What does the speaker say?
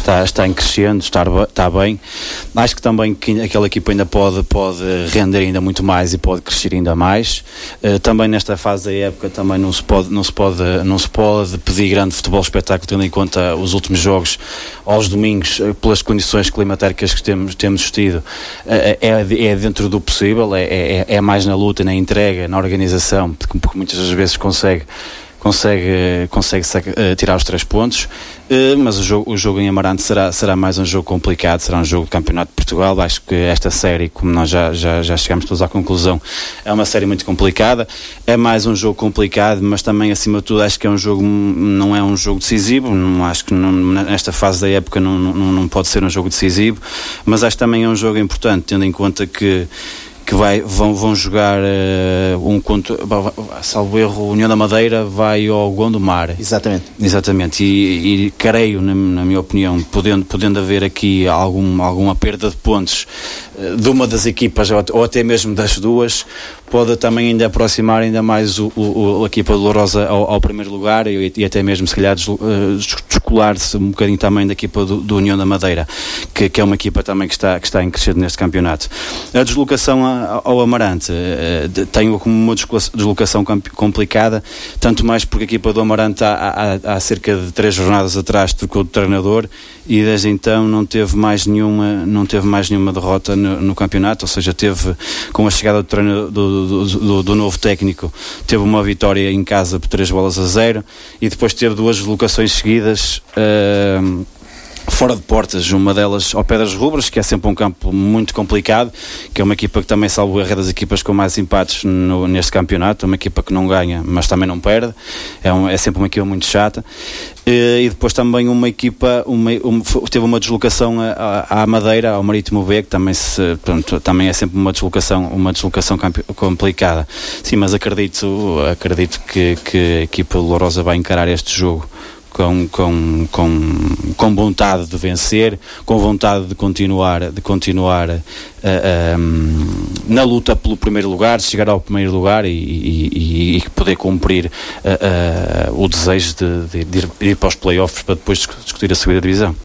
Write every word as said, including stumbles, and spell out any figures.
está, está em crescendo, está, está bem. Acho que também que aquela equipa ainda pode, pode render ainda muito mais e pode crescer ainda mais. Uh, também nesta fase da época também não se pode, não se pode, não se pode pedir grande futebol espetáculo, tendo em conta os últimos jogos aos domingos, pelas condições climatéricas que temos, temos tido. Uh, é, é dentro do possível, é, é, é mais na luta, na entrega, na organização, porque, porque muitas das vezes consegue consegue, consegue uh, tirar os três pontos, uh, mas o jogo, o jogo em Amarante será, será mais um jogo complicado, será um jogo de Campeonato de Portugal. Acho que esta série, como nós já, já, já chegamos todos à conclusão, é uma série muito complicada, é mais um jogo complicado, mas também acima de tudo acho que é um jogo, não é um jogo decisivo, não, acho que não, nesta fase da época não, não, não pode ser um jogo decisivo, mas acho que também é um jogo importante, tendo em conta que que vai, vão, vão jogar uh, um conto, salvo erro, União da Madeira vai ao Gondomar. Exatamente. Exatamente, e, e creio, na, na minha opinião, podendo, podendo haver aqui algum, alguma perda de pontos uh, de uma das equipas, ou, ou até mesmo das duas, pode também ainda aproximar ainda mais o, o, a equipa de Lourosa ao, ao primeiro lugar e, e até mesmo, se calhar, descolar-se um bocadinho também da equipa do, do União da Madeira, que, que é uma equipa também que está, que está em crescendo neste campeonato. A deslocação a ao Amarante uh, tem como uma deslocação complicada, tanto mais porque a equipa do Amarante há, há, há cerca de três jornadas atrás trocou de treinador e desde então não teve mais nenhuma, não teve mais nenhuma derrota no, no campeonato, ou seja, teve, com a chegada do, treino, do, do, do, do novo técnico, teve uma vitória em casa por três bolas a zero e depois teve duas deslocações seguidas uh, fora de portas, uma delas ao Pedras Rubras, que é sempre um campo muito complicado, que é uma equipa que também, salvo erro, é das equipas com mais empates no, neste campeonato, uma equipa que não ganha, mas também não perde, é, um, é sempre uma equipa muito chata. E, e depois também uma equipa, uma, uma, teve uma deslocação à Madeira, ao Marítimo B, que também, se, pronto, também é sempre uma deslocação, uma deslocação complicada. Sim, mas acredito, acredito que, que a equipa de Lourosa vai encarar este jogo Com, com, com, com vontade de vencer, com vontade de continuar, de continuar uh, um, na luta pelo primeiro lugar, de chegar ao primeiro lugar e, e, e poder cumprir uh, uh, o desejo de, de, de ir para os play-offs para depois discutir a subida da divisão.